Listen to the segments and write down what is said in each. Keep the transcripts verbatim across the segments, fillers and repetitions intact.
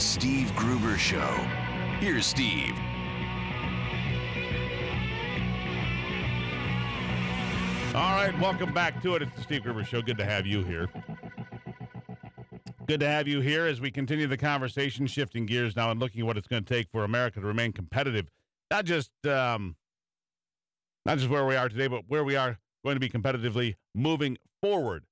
Steve Gruber Show. Here's Steve. All right, welcome back to it. It's the Steve Gruber Show. Good to have you here. Good to have you here as we continue the conversation, shifting gears now and looking at what it's going to take for America to remain competitive. Not just um, not just where we are today, but where we are going to be competitively moving forward.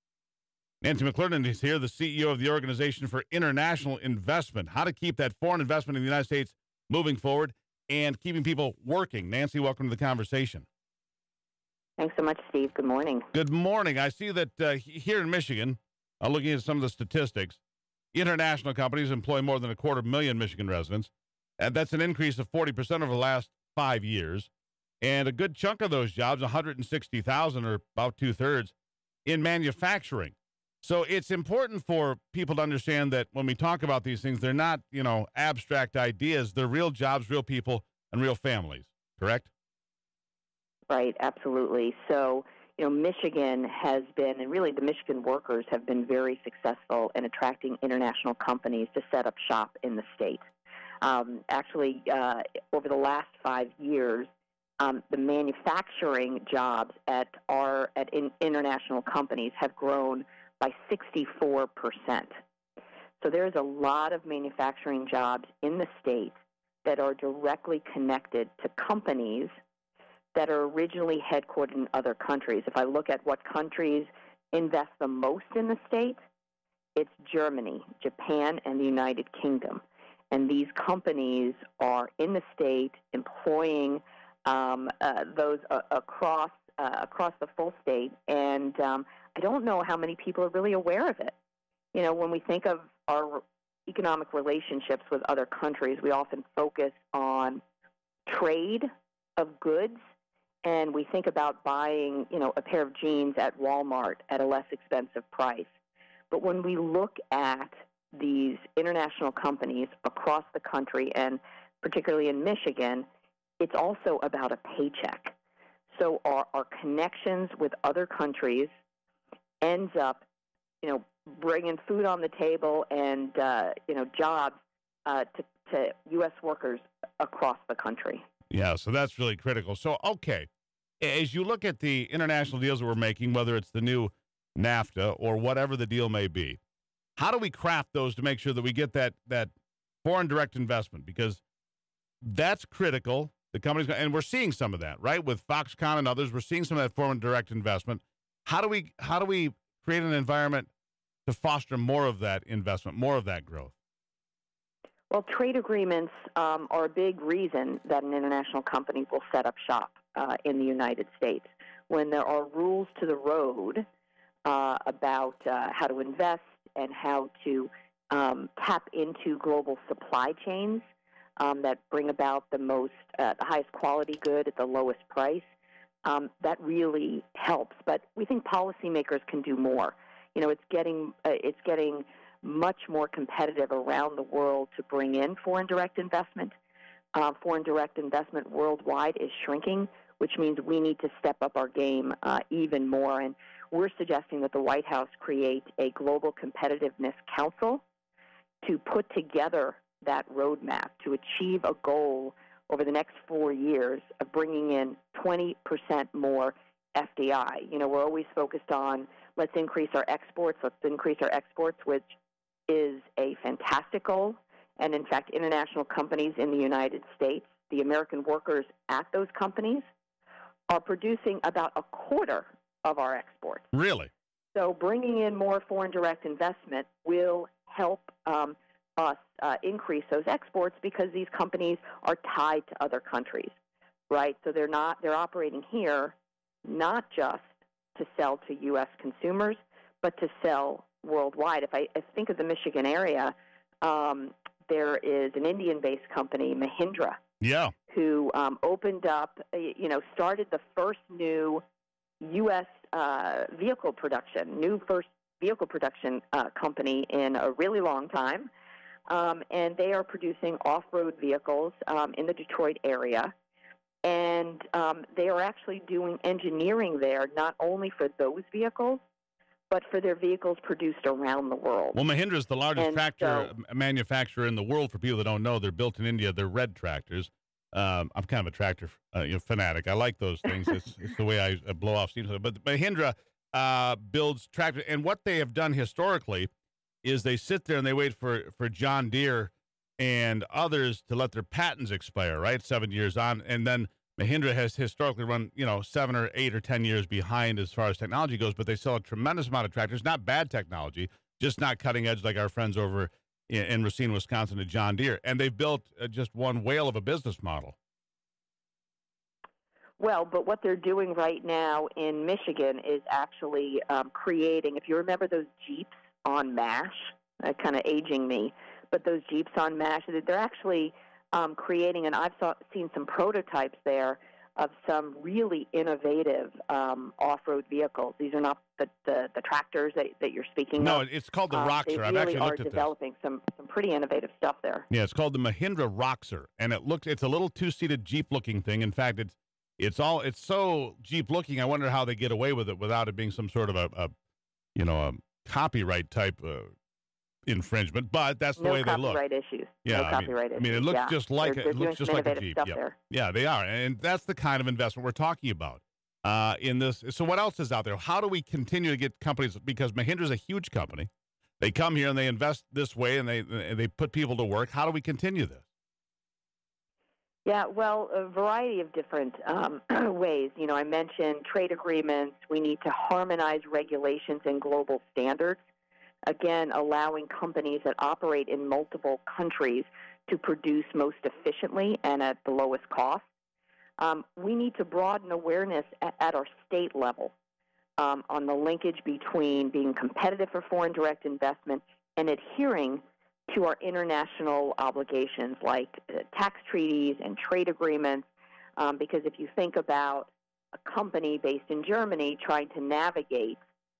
Nancy McClernand is here, the C E O of the Organization for International Investment. How to keep that foreign investment in the United States moving forward and keeping people working. Nancy, welcome to the conversation. Thanks so much, Steve. Good morning. Good morning. I see that uh, here in Michigan, uh, looking at some of the statistics, international companies employ more than a quarter million Michigan residents. And that's an increase of forty percent over the last five years. And a good chunk of those jobs, one hundred sixty thousand or about two-thirds, in manufacturing. So it's important for people to understand that when we talk about these things, they're not, you know, abstract ideas. They're real jobs, real people, and real families. Correct? Right, absolutely. So, you know, Michigan has been, and really the Michigan workers have been very successful in attracting international companies to set up shop in the state. Um, actually, uh, over the last five years, um, the manufacturing jobs at our at in, international companies have grown by sixty-four percent. So there's a lot of manufacturing jobs in the state that are directly connected to companies that are originally headquartered in other countries. If I look at what countries invest the most in the state, it's Germany, Japan, and the United Kingdom. And these companies are in the state employing um, uh, those uh, across uh, across the full state. And um, I don't know how many people are really aware of it. You know, when we think of our economic relationships with other countries, we often focus on trade of goods, and we think about buying, you know, a pair of jeans at Walmart at a less expensive price. But when we look at these international companies across the country, and particularly in Michigan, it's also about a paycheck. So our, our connections with other countries ends up, you know, bringing food on the table and, uh, you know, jobs uh, to, to U S workers across the country. Yeah, so that's really critical. So, okay, as you look at the international deals that we're making, whether it's the new NAFTA or whatever the deal may be, how do we craft those to make sure that we get that that foreign direct investment? Because that's critical. The companies, and we're seeing some of that, right? With Foxconn and others, we're seeing some of that foreign direct investment. How do we how do we create an environment to foster more of that investment, more of that growth? Well, trade agreements um, are a big reason that an international company will set up shop uh, in the United States. When there are rules to the road uh, about uh, how to invest and how to um, tap into global supply chains um, that bring about the most, uh, the highest quality good at the lowest price, um, that really helps. But we think policymakers can do more. You know, it's getting uh, it's getting much more competitive around the world to bring in foreign direct investment. Uh, foreign direct investment worldwide is shrinking, which means we need to step up our game uh, even more. And we're suggesting that the White House create a global competitiveness council to put together that roadmap to achieve a goal over the next four years of bringing in twenty percent more F D I. You know, we're always focused on let's increase our exports, let's increase our exports, which is a fantastic goal. And in fact, international companies in the United States, the American workers at those companies, are producing about a quarter of our exports. Really? So bringing in more foreign direct investment will help um, us uh, increase those exports because these companies are tied to other countries, right? So they're not they're operating here not just to sell to U S consumers, but to sell worldwide. If I, I think of the Michigan area, um, there is an Indian-based company, Mahindra, yeah, who um, opened up, you know, started the first new U S uh, vehicle production, new first vehicle production uh, company in a really long time. Um, and they are producing off-road vehicles um, in the Detroit area. And um, they are actually doing engineering there, not only for those vehicles, but for their vehicles produced around the world. Well, Mahindra is the largest And tractor so- manufacturer in the world. For people that don't know, they're built in India. They're red tractors. Um, I'm kind of a tractor uh, you know, fanatic. I like those things. It's, it's the way I uh, blow off steam. But Mahindra uh, builds tractors, and what they have done historically is they sit there and they wait for, for John Deere and others to let their patents expire, right, seven years on, and then Mahindra has historically run, you know, seven or eight or ten years behind as far as technology goes, but they sell a tremendous amount of tractors, not bad technology, just not cutting edge like our friends over in, in Racine, Wisconsin at John Deere. And they've built uh, just one whale of a business model. Well, but what they're doing right now in Michigan is actually um, creating, if you remember those Jeeps on MASH, uh, kind of aging me, but those Jeeps on MASH, they're actually um, creating, and I've saw, seen some prototypes there of some really innovative um, off-road vehicles. These are not the, the, the tractors that, that you're speaking No, of. it's called the Um, Roxor. They I've really actually are looked at this. developing some, some pretty innovative stuff there. Yeah, it's called the Mahindra Roxor, and it looks it's a little two-seated Jeep-looking thing. In fact, it's it's all it's so Jeep-looking. I wonder how they get away with it without it being some sort of a, a you know, a copyright type uh, infringement. But that's the no way they look. copyright issues. Yeah, no I mean, copyright I mean, it issues. looks yeah. just like they're, it they're doing looks just some like a innovative Jeep. stuff Yeah. there. yeah, they are, and that's the kind of investment we're talking about uh, in this. So, what else is out there? How do we continue to get companies? Because Mahindra's a huge company. They come here and they invest this way, and they and they put people to work. How do we continue this? Yeah, well, a variety of different um, ways. You know, I mentioned trade agreements. We need to harmonize regulations and global standards. Again, allowing companies that operate in multiple countries to produce most efficiently and at the lowest cost. Um, we need to broaden awareness at, at our state level um, on the linkage between being competitive for foreign direct investment and adhering to our international obligations like uh, tax treaties and trade agreements, um, because if you think about a company based in Germany trying to navigate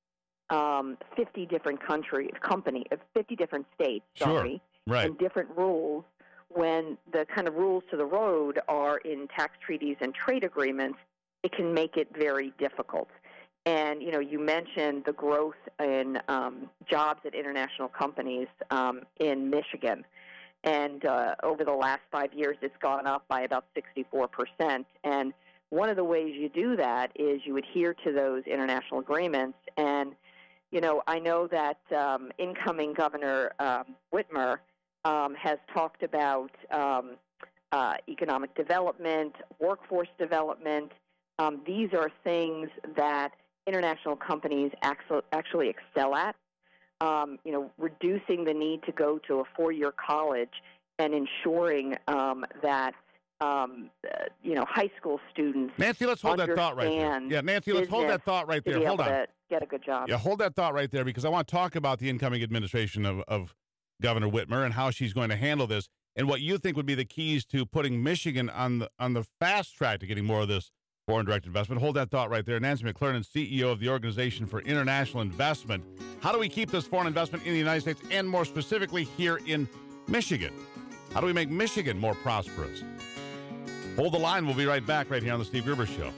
um, fifty different countries, company, uh, fifty different states, Sure. sorry, Right. and different rules, when the kind of rules to the road are in tax treaties and trade agreements, it can make it very difficult. And, you know, you mentioned the growth in um, jobs at international companies um, in Michigan. And uh, over the last five years, it's gone up by about sixty-four percent. And one of the ways you do that is you adhere to those international agreements. And, you know, I know that um, incoming Governor um, Whitmer um, has talked about um, uh, economic development, workforce development. Um, these are things that international companies actually, actually excel at. Um, you know, reducing the need to go to a four-year college and ensuring um, that, um, uh, you know, high school students Nancy, let's hold that thought right there. understand Yeah, Nancy, let's hold that business thought right to there. be Hold able on. to get a good job. Yeah, hold that thought right there, because I want to talk about the incoming administration of, of Governor Whitmer and how she's going to handle this, and what you think would be the keys to putting Michigan on the on the fast track to getting more of this foreign direct investment. Hold that thought right there. Nancy McClernand, C E O of the Organization for International Investment. How do we keep this foreign investment in the United States, and more specifically here in Michigan? How do we make Michigan more prosperous? Hold the line. We'll be right back right here on the Steve Gruber Show.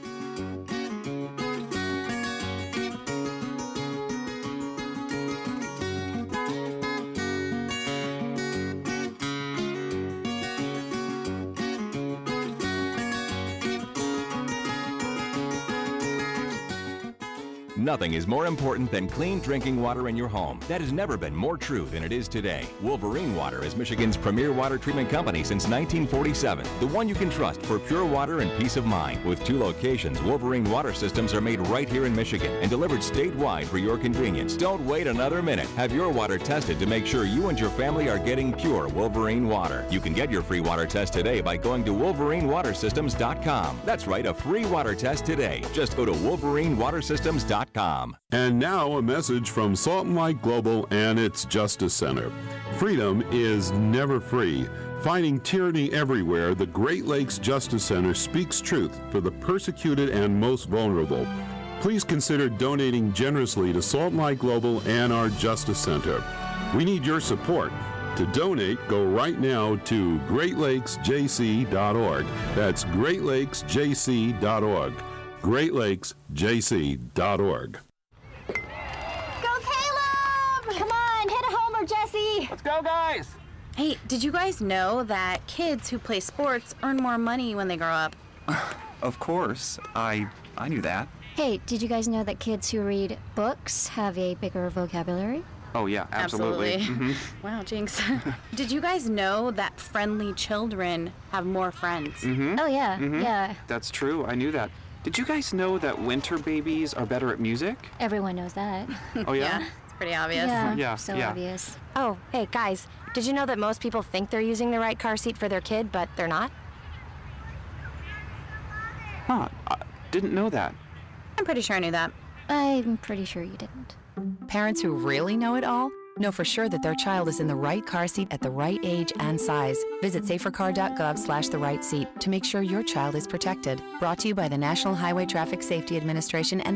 Nothing is more important than clean drinking water in your home. That has never been more true than it is today. Wolverine Water is Michigan's premier water treatment company since nineteen forty-seven. The one you can trust for pure water and peace of mind. With two locations, Wolverine Water Systems are made right here in Michigan and delivered statewide for your convenience. Don't wait another minute. Have your water tested to make sure you and your family are getting pure Wolverine water. You can get your free water test today by going to wolverine water systems dot com. That's right, a free water test today. Just go to wolverine water systems dot com. And now a message from Salt and Light Global and its Justice Center. Freedom is never free. Fighting tyranny everywhere, the Great Lakes Justice Center speaks truth for the persecuted and most vulnerable. Please consider donating generously to Salt and Light Global and our Justice Center. We need your support. To donate, go right now to great lakes j c dot org. That's great lakes j c dot org. great lakes j c dot org. Go ready? Let's go, guys! Hey, did you guys know that kids who play sports earn more money when they grow up? Of course. I I knew that. Hey, did you guys know that kids who read books have a bigger vocabulary? Oh, yeah, absolutely. Absolutely. Mm-hmm. Wow, Jinx. Did you guys know that friendly children have more friends? Mm-hmm. Oh, yeah, Mhm. yeah. That's true. I knew that. Did you guys know that winter babies are better at music? Everyone knows that. Oh, yeah? It's pretty obvious. Yeah, Yeah, so yeah. obvious. Oh, hey, guys, did you know that most people think they're using the right car seat for their kid, but they're not? Huh. I didn't know that. I'm pretty sure I knew that. I'm pretty sure you didn't. Parents who really know it all know for sure that their child is in the right car seat at the right age and size. Visit safercar.gov slash the right seat to make sure your child is protected. Brought to you by the National Highway Traffic Safety Administration and